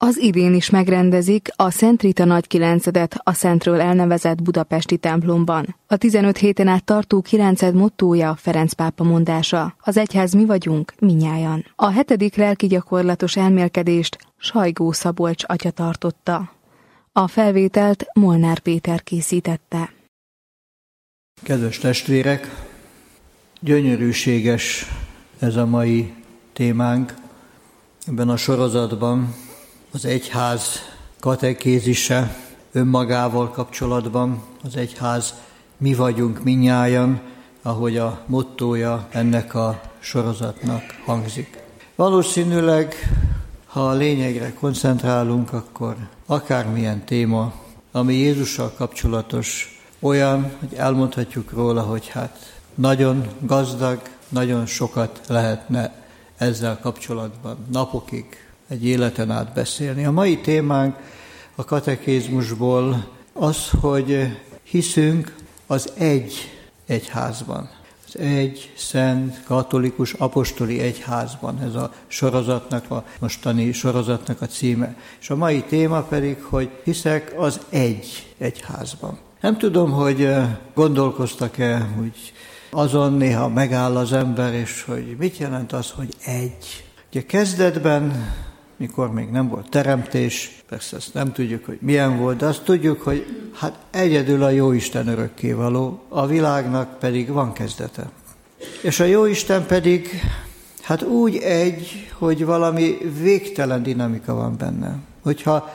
Az idén is megrendezik a Szent Rita Nagykilencedet a Szentről elnevezett budapesti templomban. A 15 héten át tartó kilenced mottója Ferenc pápa mondása: az egyház mi vagyunk, minnyájan. A 7. lelki gyakorlatos elmélkedést Sajgó Szabolcs atya tartotta. A felvételt Molnár Péter készítette. Kedves testvérek, gyönyörűséges ez a mai témánk. Ebben a sorozatban az egyház katekézise önmagával kapcsolatban, az egyház mi vagyunk minnyájan, ahogy a mottója ennek a sorozatnak hangzik. Valószínűleg, ha a lényegre koncentrálunk, akkor akármilyen téma, ami Jézussal kapcsolatos, olyan, hogy elmondhatjuk róla, hogy hát nagyon gazdag, nagyon sokat lehetne ezzel kapcsolatban napokig, egy életen át beszélni. A mai témánk a katekézmusból az, hogy hiszünk az egyházban. Az egy, szent, katolikus, apostoli egyházban. Ez a sorozatnak, a mostani sorozatnak a címe. És a mai téma pedig, hogy hiszek az egyházban. Nem tudom, hogy gondolkoztak-e, hogy azon néha megáll az ember, és hogy mit jelent az, hogy egy. Ugye kezdetben, mikor még nem volt teremtés, persze ezt nem tudjuk, hogy milyen volt, de azt tudjuk, hogy hát egyedül a Jóisten örökkévaló, a világnak pedig van kezdete. És a Jóisten pedig hát úgy egy, hogy valami végtelen dinamika van benne. Hogyha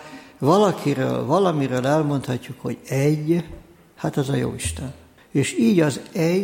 valamiről elmondhatjuk, hogy egy, hát az a Jóisten. És így az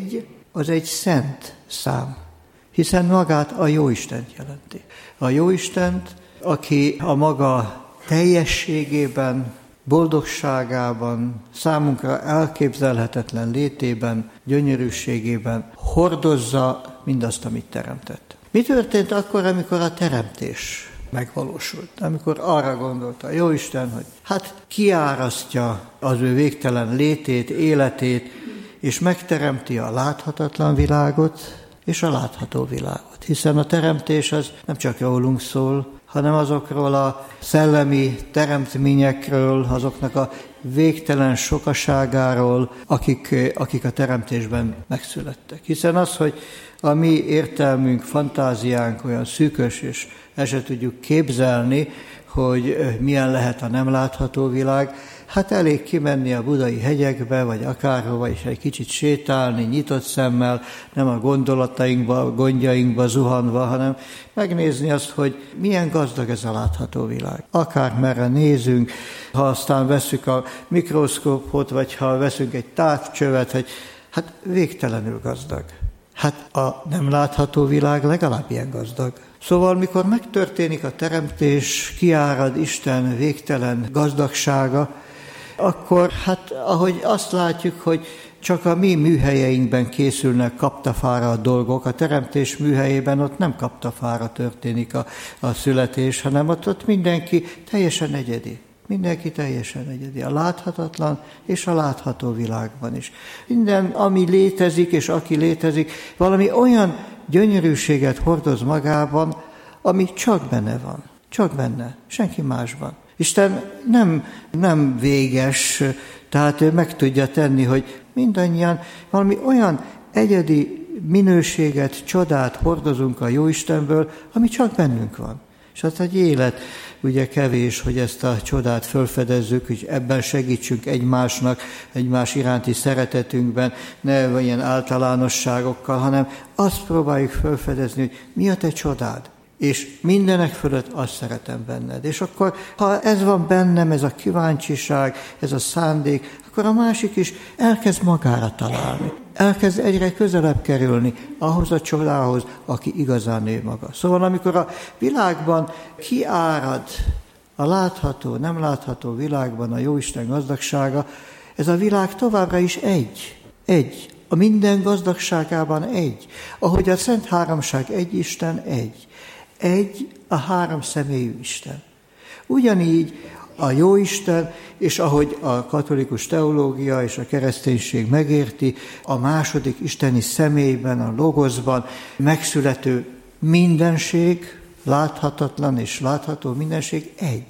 egy szent szám, hiszen magát a Jóistent jelenti. A Jóistent, aki a maga teljességében, boldogságában, számunkra elképzelhetetlen létében, gyönyörűségében hordozza mindazt, amit teremtett. Mi történt akkor, amikor a teremtés megvalósult? Amikor arra gondolta a Jóisten, hogy hát kiárasztja az ő végtelen létét, életét, és megteremti a láthatatlan világot és a látható világot. Hiszen a teremtés az nem csak rólunk szól, hanem azokról a szellemi teremtményekről, azoknak a végtelen sokaságáról, akik a teremtésben megszülettek. Hiszen az, hogy a mi értelmünk, fantáziánk olyan szűkös, és el se tudjuk képzelni, hogy milyen lehet a nem látható világ, hát elég kimenni a budai hegyekbe, vagy akárhova is egy kicsit sétálni, nyitott szemmel, nem a gondolatainkba, a gondjainkba zuhanva, hanem megnézni azt, hogy milyen gazdag ez a látható világ. Akármerre nézünk, ha aztán vesszük a mikroszkópot, vagy ha veszünk egy távcsövet, hogy hát végtelenül gazdag. Hát a nem látható világ legalább ilyen gazdag. Szóval, mikor megtörténik a teremtés, kiárad Isten végtelen gazdagsága, akkor hát ahogy azt látjuk, hogy csak a mi műhelyeinkben készülnek kaptafára a dolgok, a teremtés műhelyében ott nem kaptafára történik a születés, hanem ott mindenki teljesen egyedi. Mindenki teljesen egyedi, a láthatatlan és a látható világban is. Minden, ami létezik és aki létezik, valami olyan gyönyörűséget hordoz magában, ami csak benne van. Csak benne, senki másban. Isten nem véges, tehát ő meg tudja tenni, hogy mindannyian valami olyan egyedi minőséget, csodát hordozunk a Jóistenből, ami csak bennünk van. És az egy élet, ugye kevés, hogy ezt a csodát felfedezzük, hogy ebben segítsünk egymásnak, egymás iránti szeretetünkben, ne ilyen általánosságokkal, hanem azt próbáljuk felfedezni, hogy mi a te csodád. És mindenek fölött azt szeretem benned. És akkor, ha ez van bennem, ez a kíváncsiság, ez a szándék, akkor a másik is elkezd magára találni. Elkezd egyre közelebb kerülni ahhoz a csodához, aki igazán ő maga. Szóval amikor a világban kiárad a látható, nem látható világban a Jóisten gazdagsága, ez a világ továbbra is egy. A minden gazdagságában egy. Ahogy a Szent Háromság egy Isten egy. Egy a három személyű Isten. Ugyanígy a Jóisten, és ahogy a katolikus teológia és a kereszténység megérti, a második isteni személyben, a logoszban megszülető mindenség, láthatatlan és látható mindenség egy.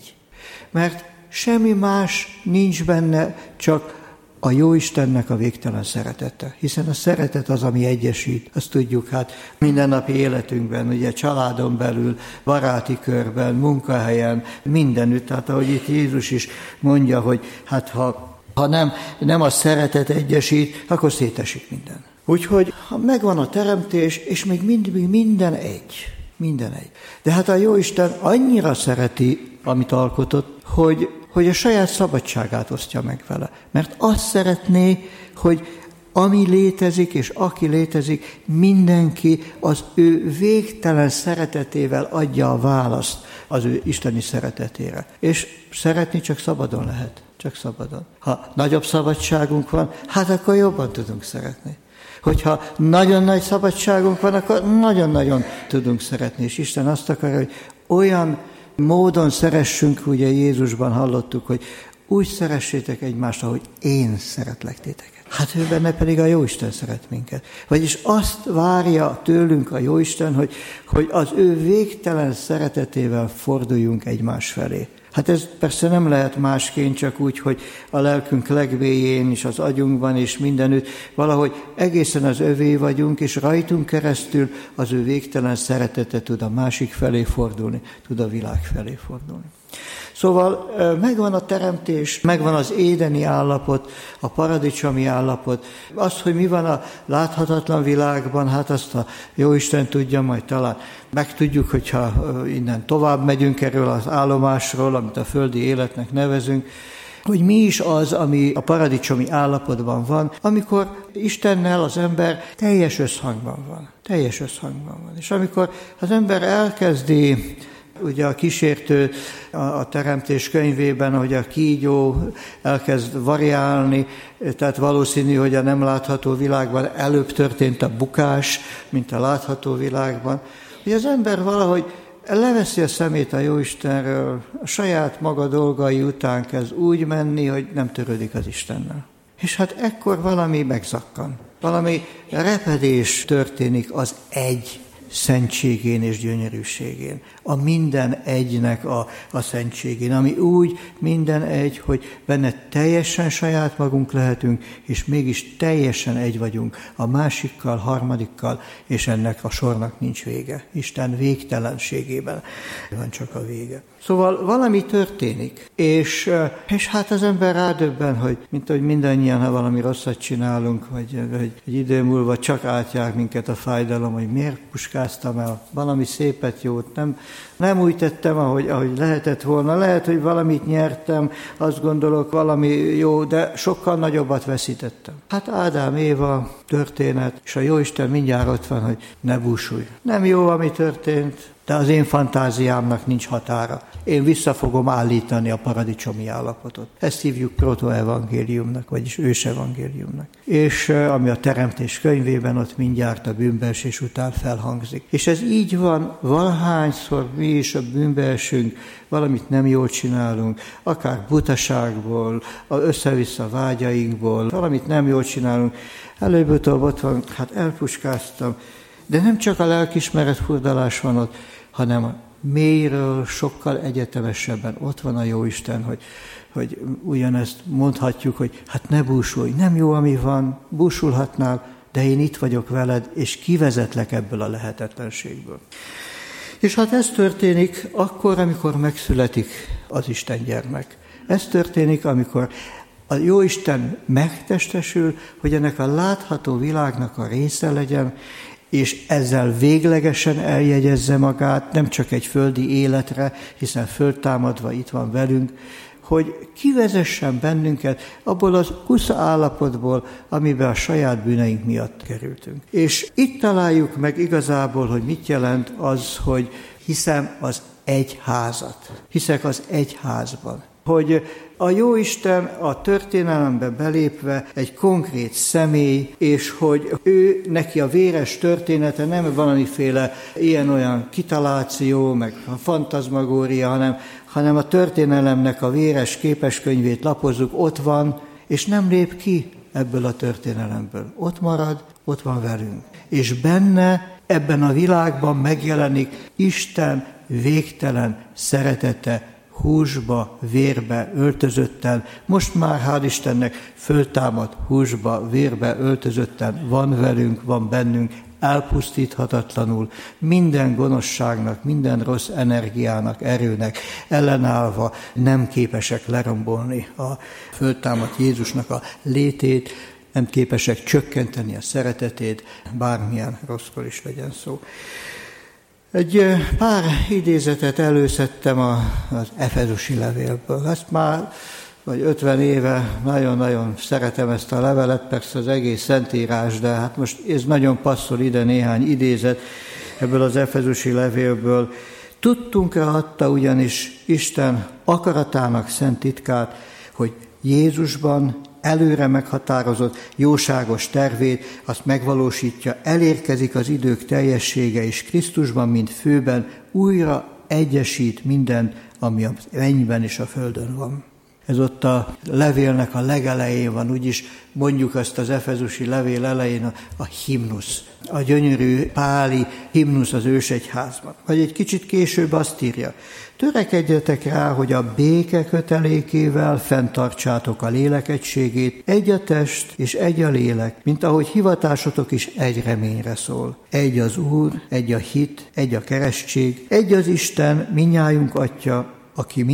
Mert semmi más nincs benne, csak a Jóistennek a végtelen szeretete. Hiszen a szeretet az, ami egyesít. Azt tudjuk, hát mindennapi életünkben, ugye családon belül, baráti körben, munkahelyen, mindenütt. Tehát ahogy itt Jézus is mondja, hogy hát ha nem a szeretet egyesít, akkor szétesik minden. Úgyhogy megvan a teremtés, és még mindig minden egy. Minden egy. De hát a Jóisten annyira szereti, amit alkotott, hogy a saját szabadságát osztja meg vele. Mert azt szeretné, hogy ami létezik, és aki létezik, mindenki az ő végtelen szeretetével adja a választ az ő isteni szeretetére. És szeretni csak szabadon lehet. Csak szabadon. Ha nagyobb szabadságunk van, hát akkor jobban tudunk szeretni. Hogyha nagyon nagy szabadságunk van, akkor nagyon-nagyon tudunk szeretni. És Isten azt akarja, hogy olyan módon szeressünk, ugye Jézusban hallottuk, hogy úgy szeressétek egymást, ahogy én szeretlek titeket. Hát ő benne pedig a Jóisten szeret minket. Vagyis azt várja tőlünk a Jóisten, hogy az ő végtelen szeretetével forduljunk egymás felé. Hát ez persze nem lehet másként, csak úgy, hogy a lelkünk legmélyén és az agyunkban és mindenütt valahogy egészen az övé vagyunk, és rajtunk keresztül az ő végtelen szeretete tud a másik felé fordulni, tud a világ felé fordulni. Szóval megvan a teremtés, megvan az édeni állapot, a paradicsomi állapot. Az, hogy mi van a láthatatlan világban, hát azt a Jóisten tudja, majd talán megtudjuk, hogyha innen tovább megyünk erről az állomásról, amit a földi életnek nevezünk, hogy mi is az, ami a paradicsomi állapotban van, amikor Istennel az ember teljes összhangban van. Teljes összhangban van. És amikor az ember elkezdi, ugye a kísértő a teremtés könyvében, hogy a kígyó elkezd variálni, tehát valószínű, hogy a nem látható világban előbb történt a bukás, mint a látható világban, hogy az ember valahogy leveszi a szemét a Jóistenről, a saját maga dolgai után kezd úgy menni, hogy nem törődik az Istennel. És hát ekkor valami megzakkan, valami repedés történik az egy szentségén és gyönyörűségén, a minden egynek a szentségén, ami úgy minden egy, hogy benne teljesen saját magunk lehetünk, és mégis teljesen egy vagyunk a másikkal, harmadikkal, és ennek a sornak nincs vége. Isten végtelenségében van csak a vége. Szóval valami történik, és hát az ember rádöbben, hogy mint hogy mindannyian, ha valami rosszat csinálunk, vagy egy idő múlva csak átjár minket a fájdalom, hogy miért puskáztam el valami szépet, jót, nem úgy tettem, ahogy lehetett volna. Lehet, hogy valamit nyertem, azt gondolok, valami jó, de sokkal nagyobbat veszítettem. Hát Ádám, Éva történet, és a Jóisten mindjárt ott van, hogy ne búsulj. Nem jó, ami történt, de az én fantáziámnak nincs határa. Én vissza fogom állítani a paradicsomi állapotot. Ezt hívjuk protoevangéliumnak, vagyis ősevangéliumnak. És ami a teremtés könyvében ott mindjárt a bűnbeesés után felhangzik. És ez így van, valahányszor mi is a bűnbeesünk, valamit nem jól csinálunk, akár butaságból, össze-vissza vágyainkból, valamit nem jól csinálunk, előbb-utóbb ott van, hát elpuskáztam, de nem csak a lelkiismeret furdalás van ott, hanem a mélyről sokkal egyetemesebben ott van a Jóisten, hogy ugyanezt mondhatjuk, hogy hát ne búsulj, nem jó, ami van, búsulhatnál, de én itt vagyok veled, és kivezetlek ebből a lehetetlenségből. És hát ez történik akkor, amikor megszületik az Isten gyermek. Ez történik, amikor a Jóisten megtestesül, hogy ennek a látható világnak a része legyen, és ezzel véglegesen eljegyezze magát, nem csak egy földi életre, hiszen föltámadva itt van velünk, hogy kivezessen bennünket abból az kusza állapotból, amiben a saját bűneink miatt kerültünk. És itt találjuk meg igazából, hogy mit jelent az, hogy hiszem az egyházat. Hiszek az egyházban. Hogy a Jóisten a történelembe belépve egy konkrét személy, és hogy ő neki a véres története nem valamiféle ilyen-olyan kitaláció, meg a fantazmagória, hanem a történelemnek a véres képeskönyvét lapozzuk, ott van, és nem lép ki ebből a történelemből. Ott marad, ott van velünk. És benne, ebben a világban megjelenik Isten végtelen szeretete, húsba, vérbe öltözötten, most már hál' Istennek föltámadt húsba, vérbe öltözötten van velünk, van bennünk, elpusztíthatatlanul, minden gonoszságnak, minden rossz energiának, erőnek ellenállva nem képesek lerombolni a föltámadt Jézusnak a létét, nem képesek csökkenteni a szeretetét, bármilyen rosszról is legyen szó. Egy pár idézetet előszedtem az Efezusi levélből. Ezt már vagy 50 éve nagyon-nagyon szeretem ezt a levelet, persze az egész Szentírás, de hát most ez nagyon passzol ide néhány idézet ebből az Efezusi levélből. Tudtunk-e adta ugyanis Isten akaratának szent titkát, hogy Jézusban előre meghatározott jóságos tervét, azt megvalósítja, elérkezik az idők teljessége, és Krisztusban, mint főben újra egyesít mindent, ami a mennyben és a földön van. Ez ott a levélnek a legelején van, úgyis mondjuk azt az efezusi levél elején a himnusz, a gyönyörű páli himnusz az ősegyházban. Vagy egy kicsit később azt írja, törekedjetek rá, hogy a béke kötelékével fenntartsátok a lélek egységét, egy a test és egy a lélek, mint ahogy hivatásotok is egy reményre szól. Egy az Úr, egy a hit, egy a keresztség, egy az Isten, mindnyájunk Atya, aki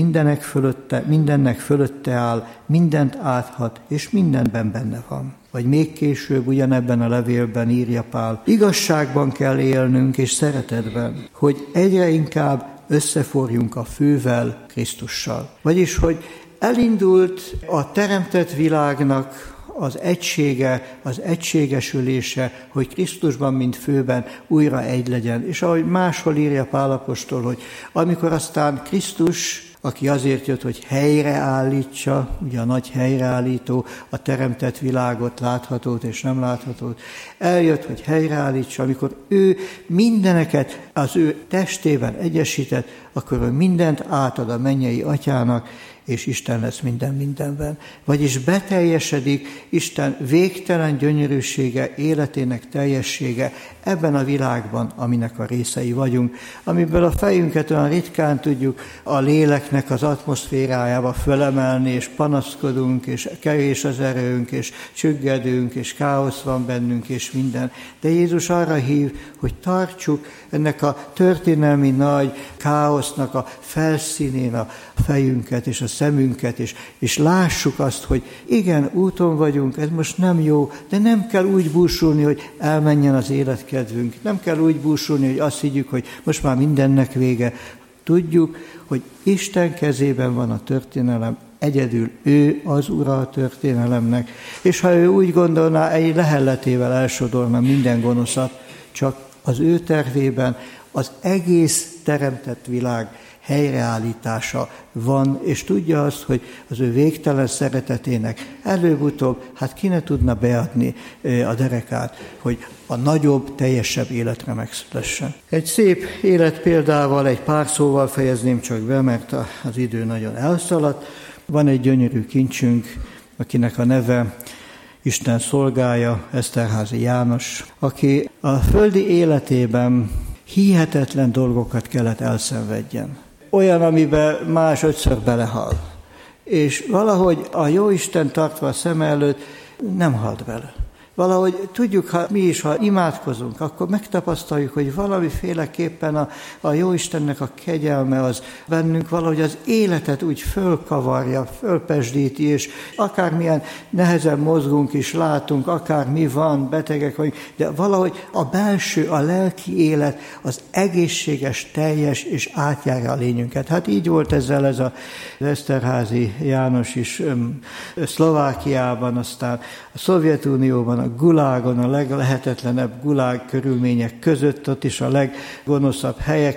mindennek fölötte áll, mindent áthat, és mindenben benne van. Vagy még később ugyanebben a levélben írja Pál, igazságban kell élnünk és szeretetben, hogy egyre inkább összeforjunk a fővel, Krisztussal. Vagyis, hogy elindult a teremtett világnak az egysége, az egységesülése, hogy Krisztusban, mint főben újra egy legyen. És ahogy máshol írja Pál apostol, hogy amikor aztán Krisztus, aki azért jött, hogy helyreállítsa, ugye a nagy helyreállító, a teremtett világot, láthatót és nem láthatót, eljött, hogy helyreállítsa, amikor ő mindeneket az ő testében egyesített, akkor ő mindent átad a mennyei Atyának, és Isten lesz minden mindenben. Vagyis beteljesedik Isten végtelen gyönyörűsége, életének teljessége ebben a világban, aminek a részei vagyunk, amiből a fejünket olyan ritkán tudjuk a léleknek az atmoszférájába fölemelni, és panaszkodunk, és kevés az erőnk, és csüggedünk, és káosz van bennünk, és minden. De Jézus arra hív, hogy tartsuk ennek a történelmi nagy káosznak a felszínén a fejünket, és a szemünket, és lássuk azt, hogy igen, úton vagyunk, ez most nem jó, de nem kell úgy búsulni, hogy elmenjen az életkedvünk. Nem kell úgy búsulni, hogy azt higgyük, hogy most már mindennek vége. Tudjuk, hogy Isten kezében van a történelem, egyedül ő az ura a történelemnek, és ha ő úgy gondolná, egy lehelletével elsodorna minden gonoszat, csak az ő tervében az egész teremtett világ helyreállítása van, és tudja azt, hogy az ő végtelen szeretetének előbb-utóbb, hát ki ne tudna beadni a derekát, hogy a nagyobb, teljesebb életre megszülessen. Egy szép életpéldával, egy pár szóval fejezném csak be, mert az idő nagyon elszaladt. Van egy gyönyörű kincsünk, akinek a neve Isten szolgája, Eszterházy János, aki a földi életében hihetetlen dolgokat kellett elszenvedjen. Olyan, amiben más 5-ször belehal. És valahogy a Jóisten tartva a szeme előtt nem halt bele. Valahogy tudjuk, ha mi is, ha imádkozunk, akkor megtapasztaljuk, hogy valamiféleképpen a Jóistennek a kegyelme az bennünk valahogy az életet úgy fölkavarja, fölpesdíti, és akármilyen nehezen mozgunk is, látunk, akár mi van, betegek vagyunk, de valahogy a belső, a lelki élet az egészséges, teljes, és átjárja a lényünket. Hát így volt ezzel ez az Eszterházy János is Szlovákiában, aztán a Szovjetunióban, a gulágon, a leglehetetlenebb gulág körülmények között, ott is a leggonoszabb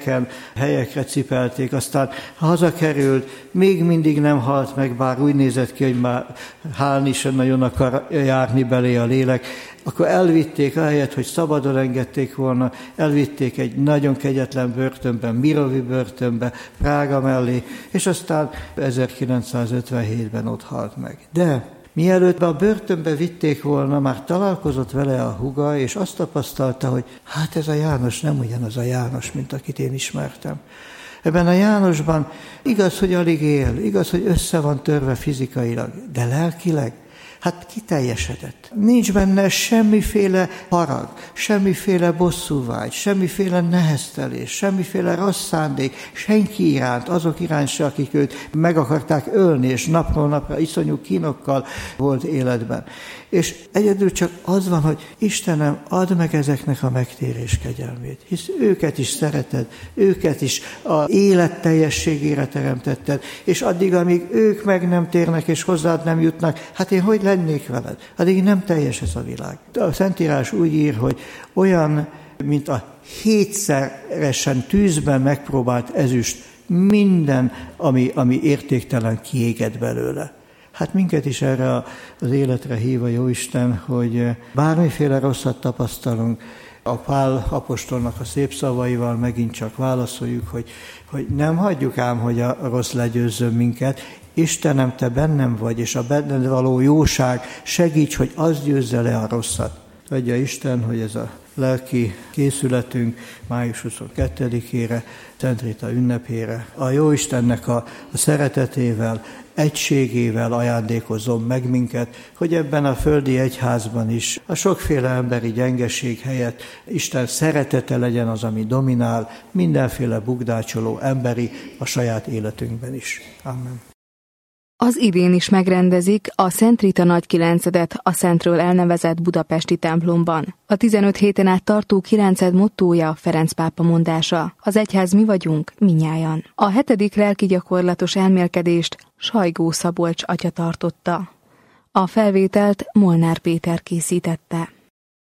helyekre cipelték, aztán hazakerült, még mindig nem halt meg, bár úgy nézett ki, hogy már hálni sem nagyon akar járni belé a lélek, akkor elvitték, ahelyett, hogy szabadon engedték volna, elvitték egy nagyon kegyetlen börtönben, Mirovi börtönbe, Prága mellé, és aztán 1957-ben ott halt meg. De mielőtt a börtönbe vitték volna, már találkozott vele a húga, és azt tapasztalta, hogy hát ez a János nem ugyanaz a János, mint akit én ismertem. Ebben a Jánosban igaz, hogy alig él, igaz, hogy össze van törve fizikailag, de lelkileg, hát kiteljesedett. Nincs benne semmiféle harag, semmiféle bosszúvágy, semmiféle neheztelés, semmiféle rossz szándék, senki iránt, azok iránt se, akik őt meg akarták ölni, és napról napra iszonyú kínokkal volt életben. És egyedül csak az van, hogy Istenem, add meg ezeknek a megtérés kegyelmét, hisz őket is szereted, őket is az élet teljességére teremtetted, és addig, amíg ők meg nem térnek, és hozzád nem jutnak, hát én hogy lennék veled? Addig nem teljes ez a világ. A Szentírás úgy ír, hogy olyan, mint a 7-szeresen tűzben megpróbált ezüst, minden, ami értéktelen, kiégett belőle. Hát minket is erre az életre hív a Jóisten, hogy bármiféle rosszat tapasztalunk, a Pál apostolnak a szép szavaival megint csak válaszoljuk, hogy nem hagyjuk ám, hogy a rossz legyőzzön minket. Istenem, te bennem vagy, és a benned való jóság segíts, hogy az győzze le a rosszat. Adja Isten, hogy ez a lelki készületünk május 22-ére, Szent Rita ünnepére a Jóistennek a szeretetével, egységével ajándékozzon meg minket, hogy ebben a földi egyházban is a sokféle emberi gyengeség helyett Isten szeretete legyen az, ami dominál, mindenféle bukdácsoló emberi a saját életünkben is. Amen. Az idén is megrendezik a Szent Rita Nagykilencedet a Szentről elnevezett budapesti templomban. A 15 héten át tartó kilenced mottója Ferenc pápa mondása. Az egyház mi vagyunk, minnyájan. A 7. lelki gyakorlatos elmélkedést Sajgó Szabolcs atya tartotta. A felvételt Molnár Péter készítette.